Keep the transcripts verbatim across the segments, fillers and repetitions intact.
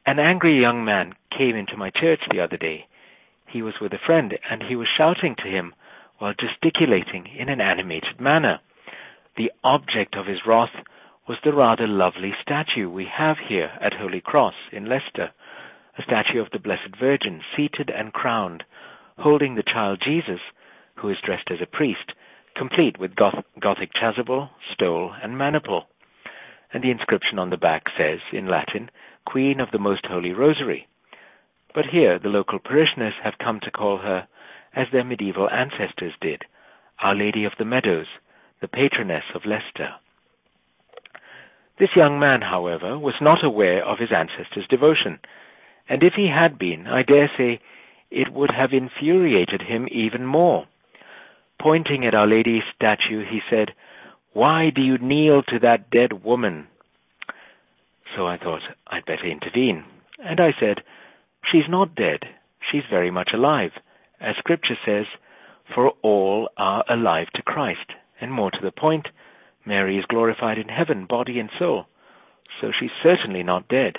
An angry young man came into my church the other day. He was with a friend, and he was shouting to him while gesticulating in an animated manner. The object of his wrath was the rather lovely statue we have here at Holy Cross in Leicester, a statue of the Blessed Virgin seated and crowned, holding the child Jesus, who is dressed as a priest, complete with goth- Gothic chasuble, stole, and maniple. And the inscription on the back says, in Latin, Queen of the Most Holy Rosary. But here the local parishioners have come to call her, as their medieval ancestors did, Our Lady of the Meadows, the patroness of Leicester. This young man, however, was not aware of his ancestors' devotion, and if he had been, I dare say, it would have infuriated him even more. Pointing at Our Lady's statue, he said, "Why do you kneel to that dead woman?" So I thought I'd better intervene, and I said, "She's not dead. She's very much alive. As Scripture says, for all are alive to Christ. And more to the point, Mary is glorified in heaven, body and soul. So she's certainly not dead."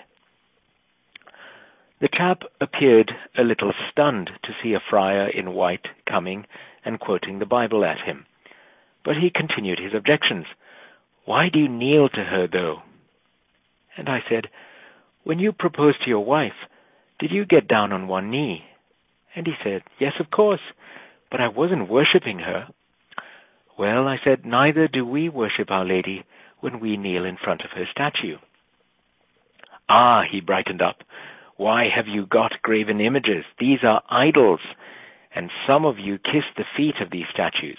The chap appeared a little stunned to see a friar in white coming and quoting the Bible at him. But he continued his objections. "Why do you kneel to her, though?" And I said, "When you proposed to your wife, did you get down on one knee?" And he said, "Yes, of course, but I wasn't worshipping her." "Well," I said, "neither do we worship Our Lady when we kneel in front of her statue." "Ah," he brightened up, "why have you got graven images? These are idols, and some of you kiss the feet of these statues."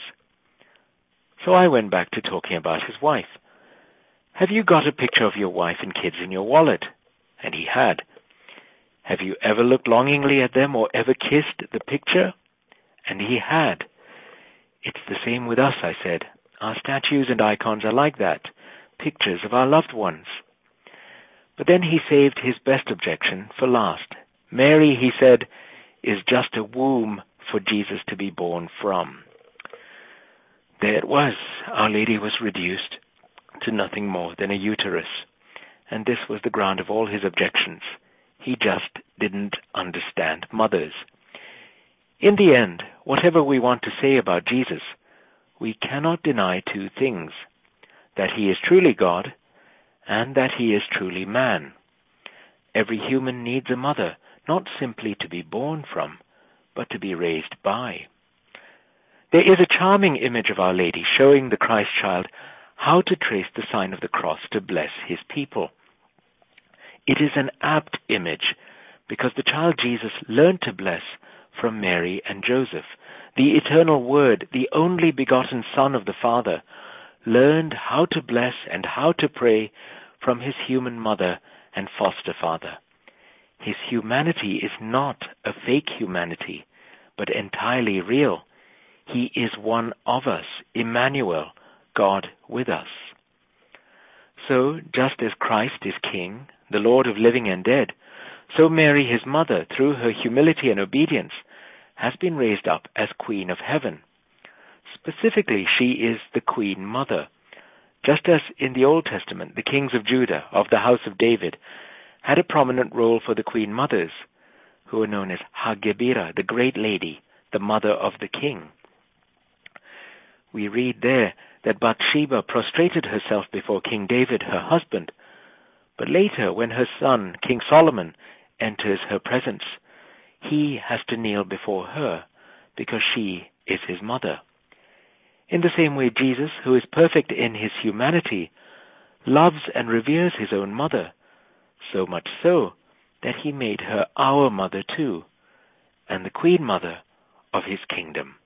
So I went back to talking about his wife. "Have you got a picture of your wife and kids in your wallet?" And he had. "Have you ever looked longingly at them or ever kissed the picture?" And he had. "It's the same with us," I said. "Our statues and icons are like that, pictures of our loved ones." But then he saved his best objection for last. "Mary," he said, "is just a womb for Jesus to be born from." There it was. Our Lady was reduced to nothing more than a uterus. And this was the ground of all his objections. He just didn't understand mothers. In the end, whatever we want to say about Jesus, we cannot deny two things: that he is truly God, and that he is truly man. Every human needs a mother, not simply to be born from, but to be raised by. There is a charming image of Our Lady showing the Christ child how to trace the sign of the cross to bless his people. It is an apt image because the child Jesus learned to bless from Mary and Joseph. The eternal Word, the only begotten Son of the Father, learned how to bless and how to pray from his human mother and foster father. His humanity is not a fake humanity, but entirely real. He is one of us, Emmanuel, God with us. So, just as Christ is King, the Lord of living and dead, so Mary, his mother, through her humility and obedience, has been raised up as Queen of Heaven. Specifically, she is the Queen Mother. Just as in the Old Testament, the kings of Judah, of the house of David, had a prominent role for the Queen Mothers, who are known as Ha-Gebira, the Great Lady, the Mother of the King. We read there that Bathsheba prostrated herself before King David, her husband, but later, when her son, King Solomon, enters her presence, he has to kneel before her because she is his mother. In the same way, Jesus, who is perfect in his humanity, loves and reveres his own mother, so much so that he made her our mother too, and the Queen Mother of his kingdom.